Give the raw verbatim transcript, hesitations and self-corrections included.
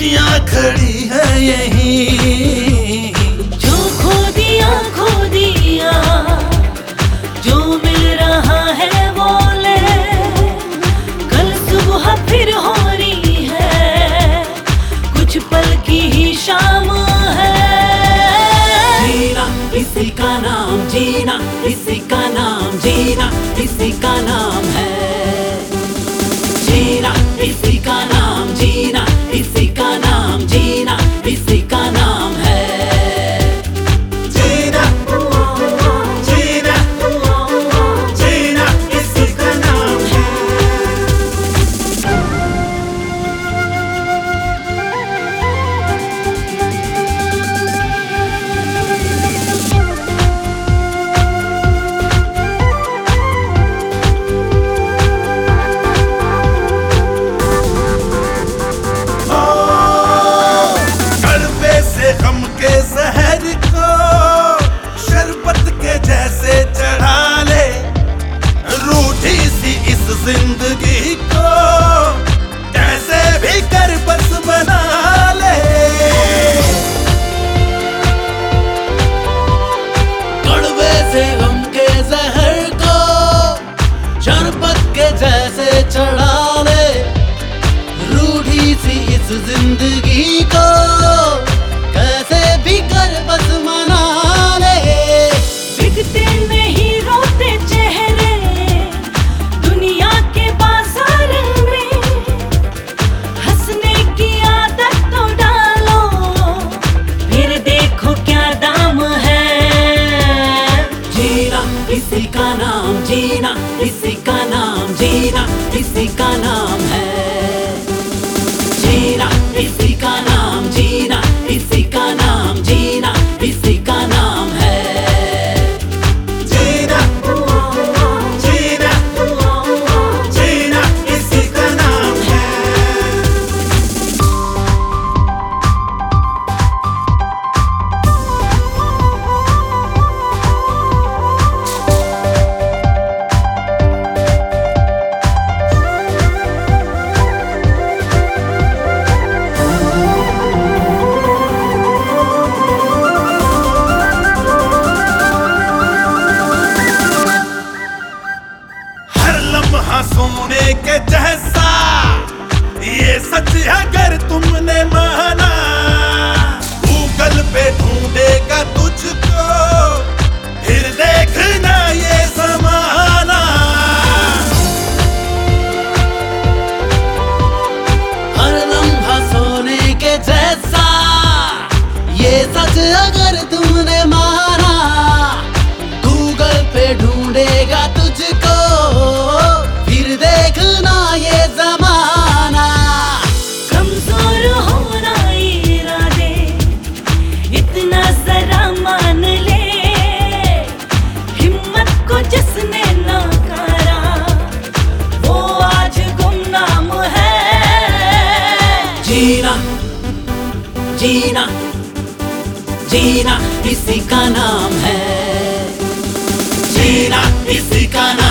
खुशियाँ खड़ी है यहीं। जो खो दिया खो दिया, जो मिल रहा है वो ले, कल सुबह फिर हो रही है, कुछ पल की ही शाम है। जीना इसी का नाम, जीना इसी का नाम, जीना इसी का नाम है। जीना इसी का नाम, जीना इसी का नाम, जीना इसी का नाम है। जीना जीना जीना इसी का नाम है। गम के जहर को शरबत के जैसे चढ़ा ले, रूठी सी इस जिंदगी को कैसे भी कर बस बना ले। कड़वे से गम के जहर को शरबत के जैसे चढ़ा ले, रूठी सी इस जिंदगी को कैसे भी कर बस मना ले। बिकते नहीं रोते चेहरे दुनिया के बाजार में, हंसने की आदत तो डालो, फिर देखो क्या दाम है। जीना इसी का नाम, जीना इसी का नाम, जीना इसी का नाम है। जीना इसी का नाम, जीना इसी का नाम, जीना इसी का नाम है। जीना जीना जीना इसी का नाम है। लम्हा सोने के जैसा ये सच अगर तुमने माना, गूगल पे ढूंढेगा तुझको, फिर देखना ये ज़माना। हर लम्हा सोने के जैसा ये सच अगर तुमने माना, गूगल पे ढूंढेगा तुझको, फिर देखना ये ज़माना। कमजोर होना इरादे इतना जरा मान ले, हिम्मत को जिसने नकारा वो आज गुमनाम है। जीना जीना जीना इसी का नाम है। जीना इसी का नाम